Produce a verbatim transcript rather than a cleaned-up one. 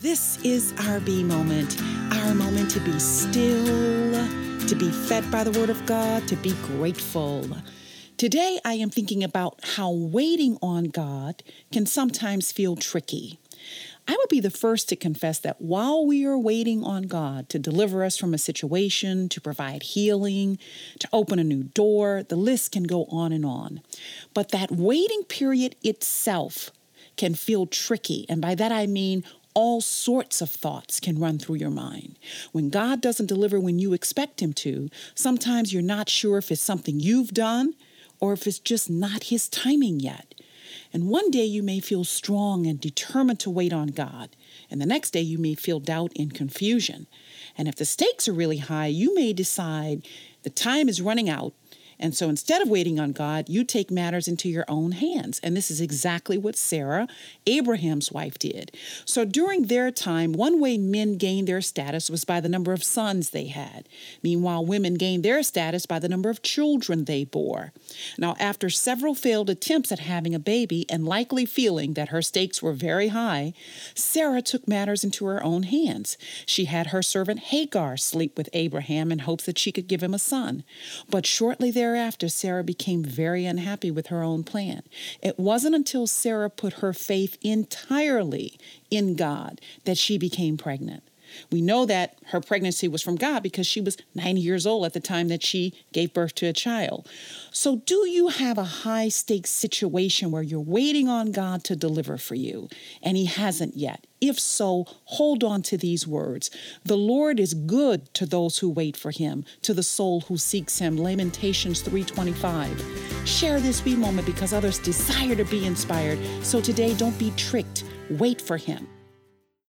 This is our B moment, our moment to be still, to be fed by the Word of God, to be grateful. Today, I am thinking about how waiting on God can sometimes feel tricky. I would be the first to confess that while we are waiting on God to deliver us from a situation, to provide healing, to open a new door, the list can go on and on. But that waiting period itself can feel tricky. And by that I mean all sorts of thoughts can run through your mind. When God doesn't deliver when you expect him to, sometimes you're not sure if it's something you've done or if it's just not his timing yet. And one day you may feel strong and determined to wait on God. And the next day you may feel doubt and confusion. And if the stakes are really high, you may decide the time is running out. And so instead of waiting on God, you take matters into your own hands. And this is exactly what Sarah, Abraham's wife, did. So during their time, one way men gained their status was by the number of sons they had. Meanwhile, women gained their status by the number of children they bore. Now, after several failed attempts at having a baby and likely feeling that her stakes were very high, Sarah took matters into her own hands. She had her servant Hagar sleep with Abraham in hopes that she could give him a son. But shortly thereafter, Thereafter, Sarah became very unhappy with her own plan. It wasn't until Sarah put her faith entirely in God that she became pregnant. We know that her pregnancy was from God because she was ninety years old at the time that she gave birth to a child. So do you have a high stakes situation where you're waiting on God to deliver for you and he hasn't yet? If so, hold on to these words. The Lord is good to those who wait for him, to the soul who seeks him. Lamentations three twenty-five. Share this B moment because others desire to be inspired. So today, don't be tricked. Wait for him.